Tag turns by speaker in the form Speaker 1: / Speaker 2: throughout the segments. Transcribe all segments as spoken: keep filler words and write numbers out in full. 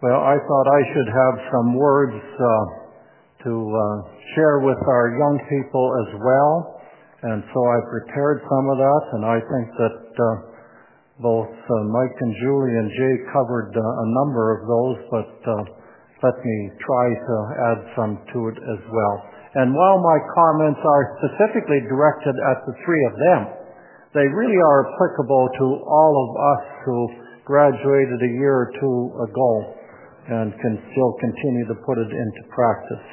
Speaker 1: Well, I thought I should have some words uh, to uh, share with our young people as well, and so I prepared some of that, and I think that uh, both uh, Mike and Julie and Jay covered uh, a number of those, but uh, let me try to add some to it as well. And while my comments are specifically directed at the three of them, they really are applicable to all of us who graduated a year or two ago and can still continue to put it into practice.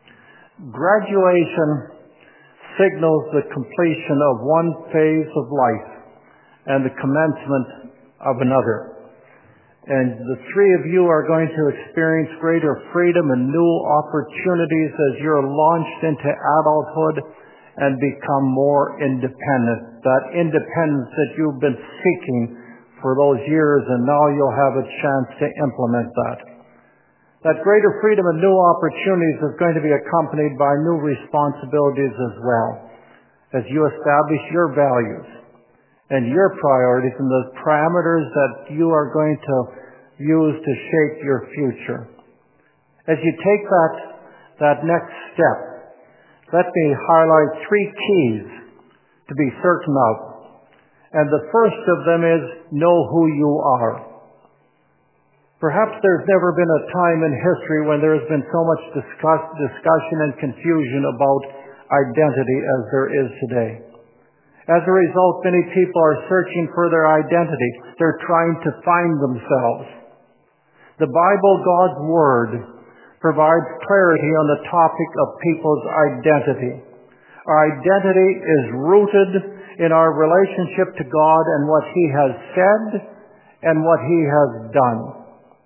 Speaker 1: Graduation signals the completion of one phase of life and the commencement of another. And the three of you are going to experience greater freedom and new opportunities as you're launched into adulthood and become more independent. That independence that you've been seeking for those years, and now you'll have a chance to implement that. That greater freedom and new opportunities is going to be accompanied by new responsibilities as well, as you establish your values and your priorities and the parameters that you are going to use to shape your future. As you take that, that next step, let me highlight three keys to be certain of. And the first of them is know who you are. Perhaps there's never been a time in history when there has been so much discuss, discussion and confusion about identity as there is today. As a result, many people are searching for their identity. They're trying to find themselves. The Bible, God's Word, provides clarity on the topic of people's identity. Our identity is rooted in our relationship to God and what He has said and what He has done.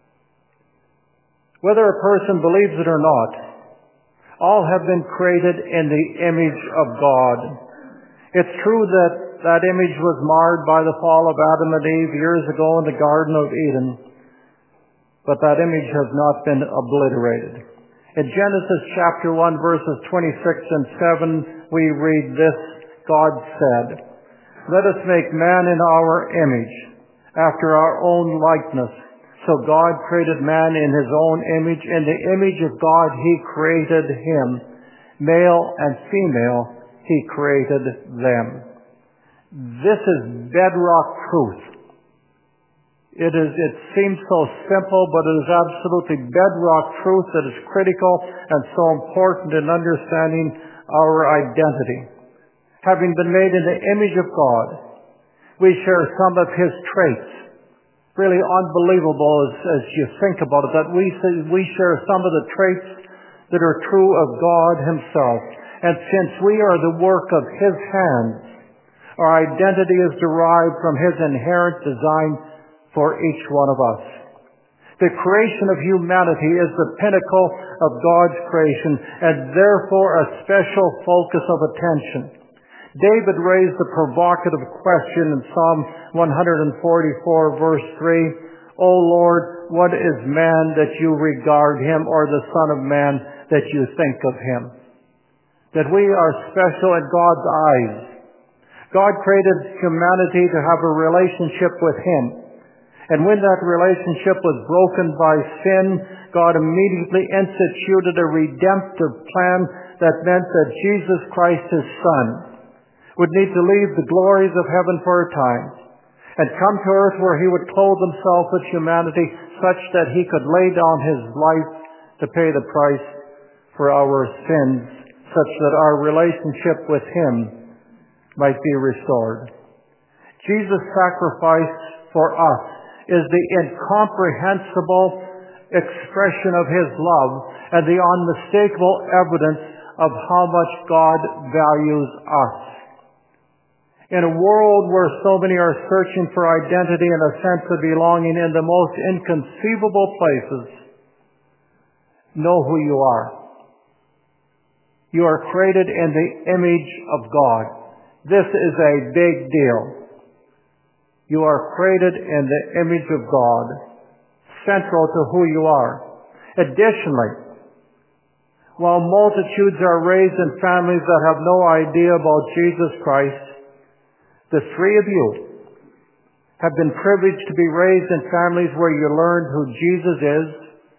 Speaker 1: Whether a person believes it or not, all have been created in the image of God. It's true that that image was marred by the fall of Adam and Eve years ago in the Garden of Eden, but that image has not been obliterated. In Genesis chapter one, verses twenty-six and seven, we read this: God said, "Let us make man in our image, after our own likeness." So God created man in His own image. In the image of God He created him. Male and female He created them. This is bedrock truth. It is, it seems so simple, but it is absolutely bedrock truth that is critical and so important in understanding our identity. Having been made in the image of God, we share some of His traits. Really unbelievable as, as you think about it, that we, we share some of the traits that are true of God Himself. And since we are the work of His hands, our identity is derived from His inherent design for each one of us. The creation of humanity is the pinnacle of God's creation and therefore a special focus of attention. David raised the provocative question in Psalm one forty-four, verse three, "O Lord, what is man that you regard him, or the Son of Man that you think of him?" That we are special in God's eyes. God created humanity to have a relationship with Him. And when that relationship was broken by sin, God immediately instituted a redemptive plan that meant that Jesus Christ, His Son, would need to leave the glories of heaven for a time and come to earth where He would clothe Himself with humanity such that He could lay down His life to pay the price for our sins, such that our relationship with Him might be restored. Jesus' sacrifice for us is the incomprehensible expression of His love and the unmistakable evidence of how much God values us. In a world where so many are searching for identity and a sense of belonging in the most inconceivable places, know who you are. You are created in the image of God. This is a big deal. You are created in the image of God, central to who you are. Additionally, while multitudes are raised in families that have no idea about Jesus Christ, the three of you have been privileged to be raised in families where you learned who Jesus is,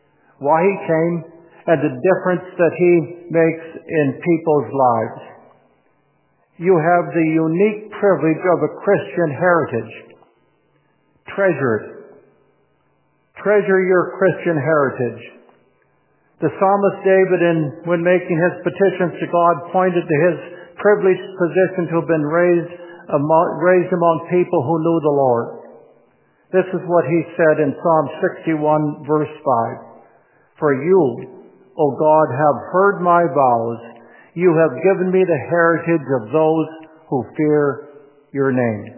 Speaker 1: why He came, and the difference that He makes in people's lives. You have the unique privilege of a Christian heritage. Treasure it. Treasure your Christian heritage. The psalmist David, in, when making his petitions to God, pointed to his privileged position to have been raised among, raised among people who knew the Lord. This is what he said in Psalm sixty-one, verse five. For you, O God, have heard my vows. You have given me the heritage of those who fear your name.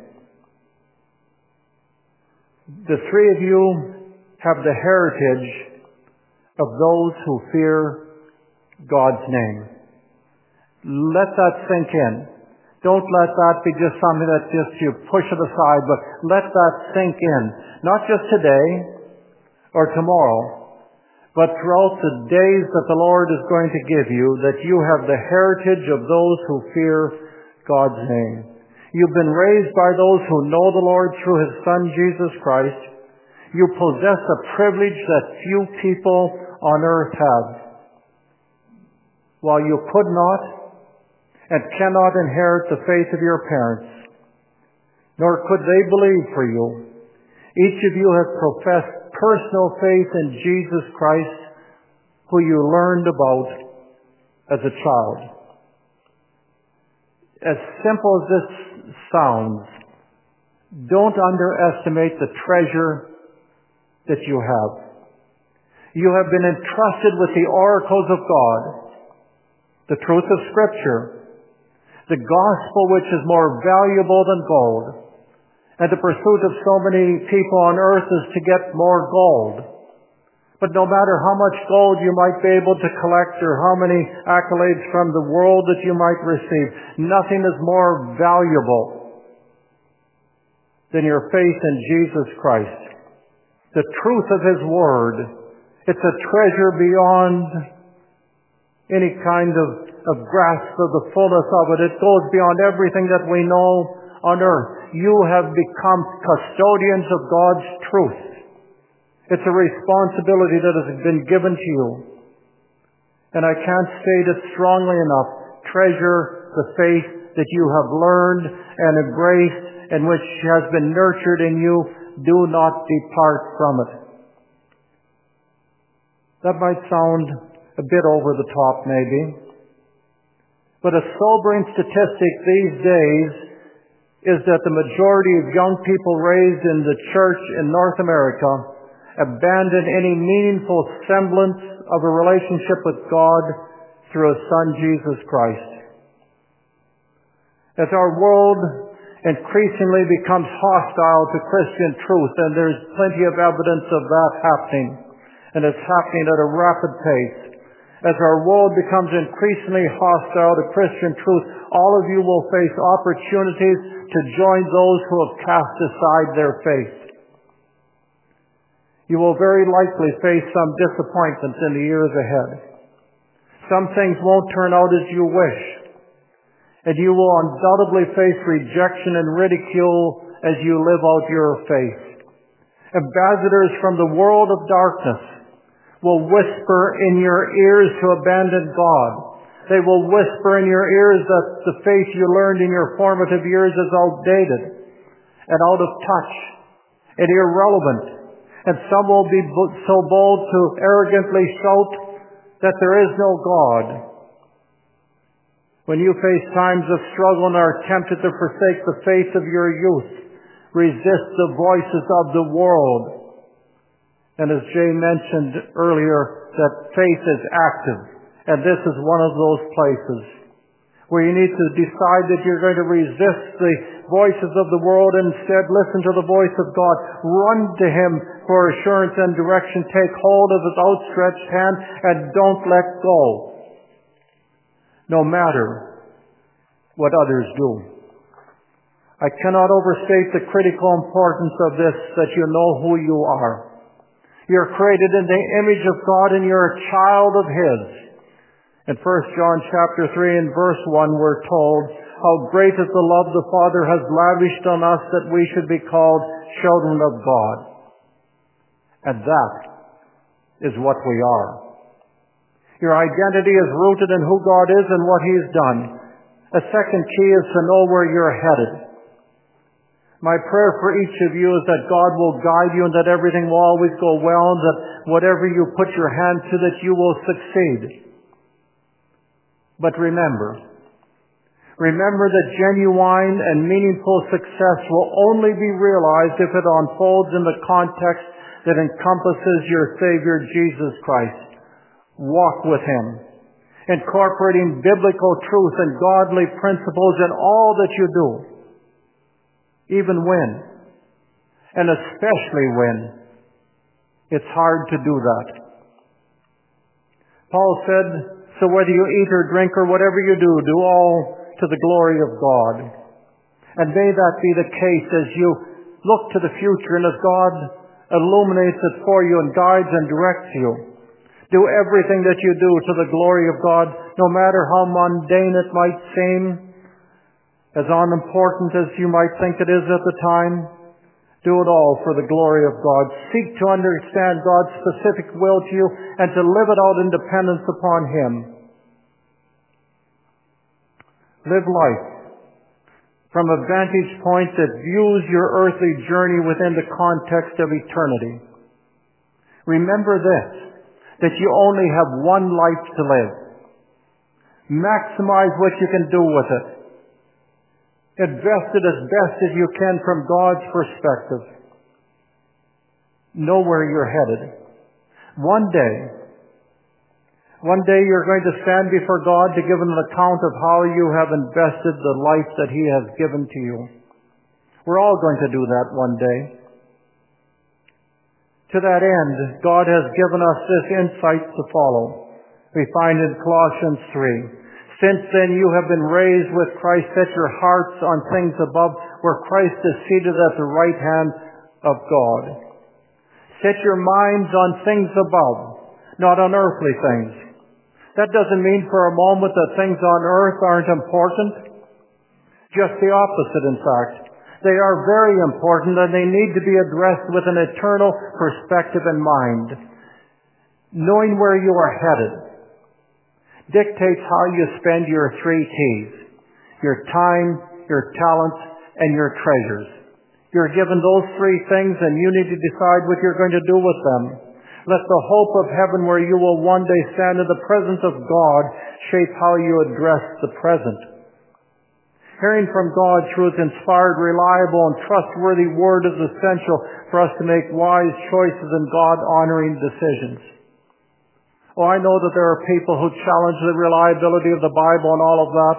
Speaker 1: The three of you have the heritage of those who fear God's name. Let that sink in. Don't let that be just something that just you push it aside, but let that sink in. Not just today or tomorrow, but throughout the days that the Lord is going to give you, that you have the heritage of those who fear God's name. You've been raised by those who know the Lord through His Son, Jesus Christ. You possess a privilege that few people on earth have. While you could not and cannot inherit the faith of your parents, nor could they believe for you, each of you has professed personal faith in Jesus Christ, who you learned about as a child. As simple as this sounds, don't underestimate the treasure that you have. You have been entrusted with the oracles of God, the truth of Scripture, the gospel which is more valuable than gold. And the pursuit of so many people on earth is to get more gold. But no matter how much gold you might be able to collect or how many accolades from the world that you might receive, nothing is more valuable than your faith in Jesus Christ. The truth of His Word, it's a treasure beyond any kind of, of grasp of the fullness of it. It goes beyond everything that we know on earth. You have become custodians of God's truth. It's a responsibility that has been given to you. And I can't state it strongly enough. Treasure the faith that you have learned and embraced and which has been nurtured in you. Do not depart from it. That might sound a bit over the top maybe, but a sobering statistic these days is that the majority of young people raised in the church in North America abandon any meaningful semblance of a relationship with God through His Son, Jesus Christ. As our world increasingly becomes hostile to Christian truth, and there's plenty of evidence of that happening, and it's happening at a rapid pace. As our world becomes increasingly hostile to Christian truth, all of you will face opportunities to join those who have cast aside their faith. You will very likely face some disappointments in the years ahead. Some things won't turn out as you wish, and you will undoubtedly face rejection and ridicule as you live out your faith. Ambassadors from the world of darkness will whisper in your ears to abandon God. They will whisper in your ears that the faith you learned in your formative years is outdated and out of touch and irrelevant. And some will be so bold to arrogantly shout that there is no God. When you face times of struggle and are tempted to forsake the faith of your youth, resist the voices of the world. And as Jay mentioned earlier, that faith is active. And this is one of those places where you need to decide that you're going to resist the voices of the world and instead listen to the voice of God. Run to Him for assurance and direction. Take hold of His outstretched hand and don't let go, no matter what others do. I cannot overstate the critical importance of this, that you know who you are. You're created in the image of God and you're a child of His. In First John chapter three and verse one we're told, how great is the love the Father has lavished on us that we should be called children of God. And that is what we are. Your identity is rooted in who God is and what He's done. A second key is to know where you're headed. My prayer for each of you is that God will guide you and that everything will always go well and that whatever you put your hand to, that you will succeed. But remember, remember that genuine and meaningful success will only be realized if it unfolds in the context that encompasses your Savior, Jesus Christ. Walk with Him, incorporating biblical truth and godly principles in all that you do, even when, and especially when, it's hard to do that. Paul said, so whether you eat or drink or whatever you do, do all to the glory of God. And may that be the case as you look to the future and as God illuminates it for you and guides and directs you. Do everything that you do to the glory of God, no matter how mundane it might seem, as unimportant as you might think it is at the time. Do it all for the glory of God. Seek to understand God's specific will to you and to live it out in dependence upon Him. Live life from a vantage point that views your earthly journey within the context of eternity. Remember this, that you only have one life to live. Maximize what you can do with it. Invest it as best as you can from God's perspective. Know where you're headed. One day, one day you're going to stand before God to give an account of how you have invested the life that He has given to you. We're all going to do that one day. To that end, God has given us this insight to follow. We find in Colossians three, since then you have been raised with Christ, set your hearts on things above, where Christ is seated at the right hand of God. Set your minds on things above, not on earthly things. That doesn't mean for a moment that things on earth aren't important. Just the opposite, in fact. They are very important and they need to be addressed with an eternal perspective in mind. Knowing where you are headed dictates how you spend your three T's. Your time, your talents, and your treasures. You're given those three things and you need to decide what you're going to do with them. Let the hope of heaven where you will one day stand in the presence of God shape how you address the present. Hearing from God through His inspired, reliable, and trustworthy Word is essential for us to make wise choices and God-honoring decisions. Oh, I know that there are people who challenge the reliability of the Bible and all of that.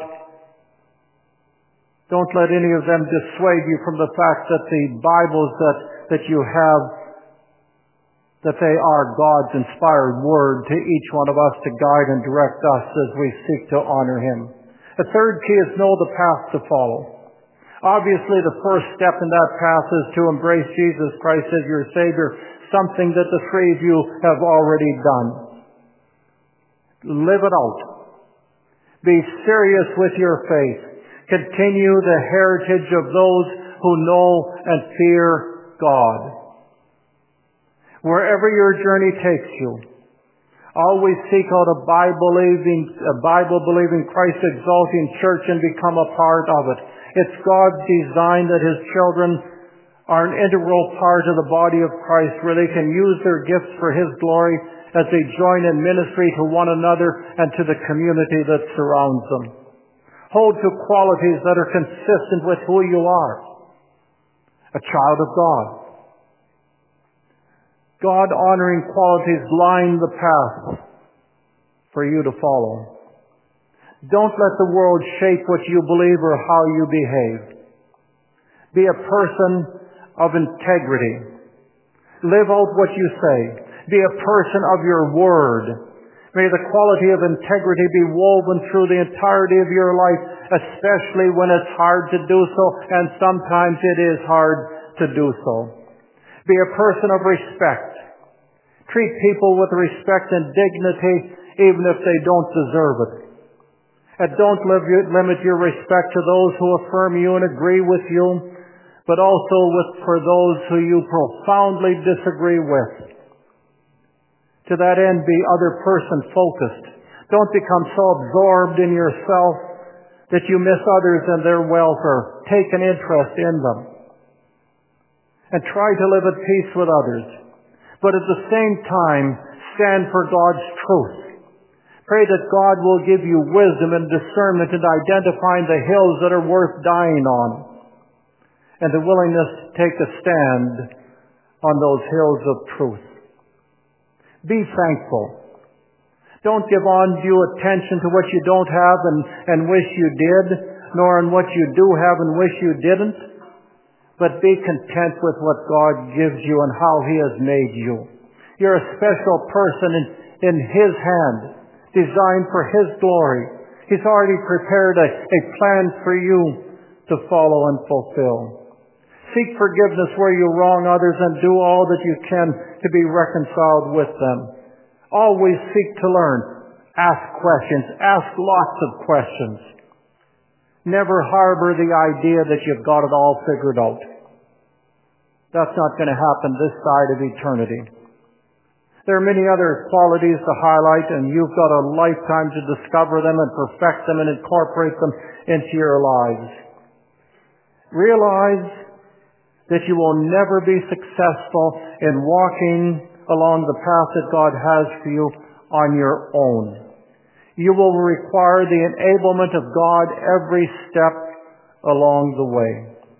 Speaker 1: Don't let any of them dissuade you from the fact that the Bibles that, that you have, that they are God's inspired Word to each one of us to guide and direct us as we seek to honor Him. The third key is know the path to follow. Obviously, the first step in that path is to embrace Jesus Christ as your Savior, something that the three of you have already done. Live it out. Be serious with your faith. Continue the heritage of those who know and fear God. Wherever your journey takes you, always seek out a Bible-believing, a Bible-believing, Christ-exalting church and become a part of it. It's God's design that His children are an integral part of the body of Christ, where they can use their gifts for His glory as they join in ministry to one another and to the community that surrounds them. Hold to qualities that are consistent with who you are. A child of God. God-honoring qualities line the path for you to follow. Don't let the world shape what you believe or how you behave. Be a person of integrity. Live out what you say. Be a person of your word. May the quality of integrity be woven through the entirety of your life, especially when it's hard to do so, and sometimes it is hard to do so. Be a person of respect. Treat people with respect and dignity, even if they don't deserve it. And don't limit your respect to those who affirm you and agree with you, but also with, for those who you profoundly disagree with. To that end, be other person focused. Don't become so absorbed in yourself that you miss others and their welfare. Take an interest in them. And try to live at peace with others. But at the same time, stand for God's truth. Pray that God will give you wisdom and discernment in identifying the hills that are worth dying on, and the willingness to take a stand on those hills of truth. Be thankful. Don't give undue attention to what you don't have and, and wish you did, nor on what you do have and wish you didn't, but be content with what God gives you and how He has made you. You're a special person in, in His hand, designed for His glory. He's already prepared a, a plan for you to follow and fulfill. Seek forgiveness where you wrong others and do all that you can to be reconciled with them. Always seek to learn. Ask questions. Ask lots of questions. Never harbor the idea that you've got it all figured out. That's not going to happen this side of eternity. There are many other qualities to highlight, and you've got a lifetime to discover them and perfect them and incorporate them into your lives. Realize that you will never be successful in walking along the path that God has for you on your own. You will require the enablement of God every step along the way.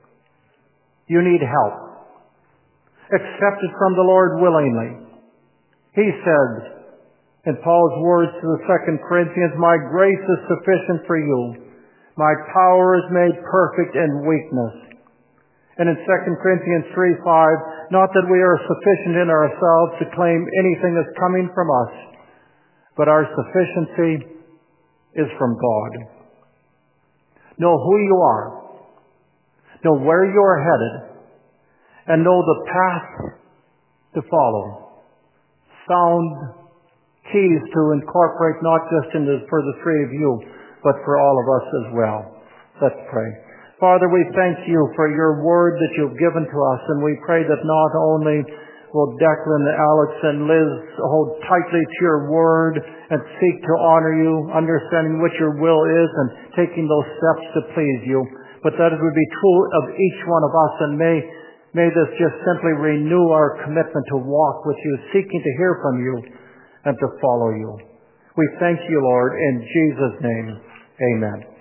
Speaker 1: You need help. Accept it from the Lord willingly. He says, in Paul's words to the Second Corinthians, "My grace is sufficient for you. My power is made perfect in weakness." And in Second Corinthians three five, "Not that we are sufficient in ourselves to claim anything as coming from us, but our sufficiency is from God." Know who you are. Know where you are headed. And know the path to follow. Sound keys to incorporate not just in the, for the three of you, but for all of us as well. Let's pray. Father, we thank you for your word that you've given to us, and we pray that not only will Declan, Alex, and Liz hold tightly to your word and seek to honor you, understanding what your will is and taking those steps to please you, but that it would be true of each one of us, and may, may this just simply renew our commitment to walk with you, seeking to hear from you and to follow you. We thank you, Lord, in Jesus' name. Amen.